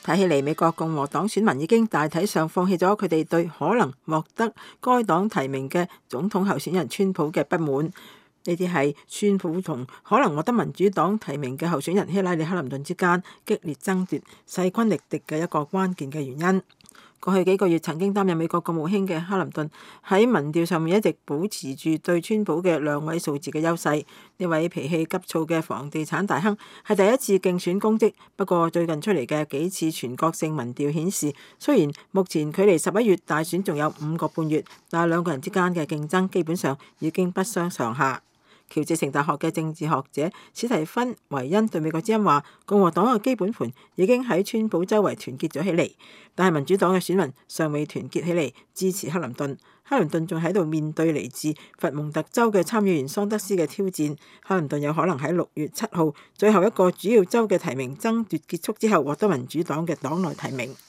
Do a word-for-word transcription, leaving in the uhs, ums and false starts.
睇起嚟，美國共和黨選民已經大體上放棄咗佢哋對可能獲得該黨提名嘅總統候選人川普嘅不滿。呢啲係川普同可能獲得民主黨提名嘅候選人希拉里克林頓之間激烈爭奪、勢均力敵嘅一個關鍵嘅原因。過去幾個月曾經擔任美國國務卿嘅克林頓喺民調上面一直保持住對川普嘅兩位數字嘅優勢。呢位脾氣急躁嘅房地產大亨係第一次競選公職，不過最近出嚟嘅幾次全國性民調顯示，雖然目前距離十一月大選仲有五個半月，但係兩個人之間嘅競爭基本上已經不相上下。喬治城大學嘅政治學者史提芬維恩對美國之音話：共和黨嘅基本盤已經喺川普周圍團結咗起嚟，但係民主黨嘅選民尚未團結起嚟支持克林頓。克林頓仲喺度面對嚟自佛蒙特州嘅參議員桑德斯嘅挑戰。克林頓有可能喺六月七號最後一個主要州嘅提名爭奪結束之後獲得民主黨嘅黨內提名。